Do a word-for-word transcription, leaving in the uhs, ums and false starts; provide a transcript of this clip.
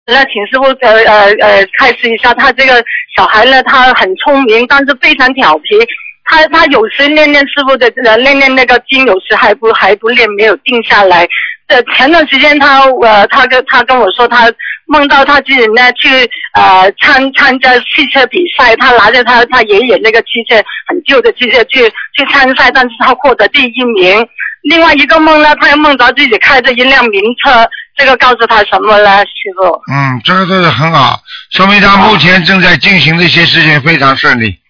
那请师傅呃呃呃开示一下，他这个小孩呢，他很聪明，但是非常调皮。他他有时念念师傅的呃念念那个经，有时还不还不念，没有定下来。呃，前段时间他呃他跟他跟我说，他梦到他自己呢去呃参参加汽车比赛，他拿着他他爷爷那个汽车很旧的汽车去去参赛，但是他获得第一名。另外一个梦呢，他又梦到自己开着一辆名车，这个告诉他什么呢，师傅？ 嗯，这个这个很好，说明他目前正在进行的一些事情非常顺利。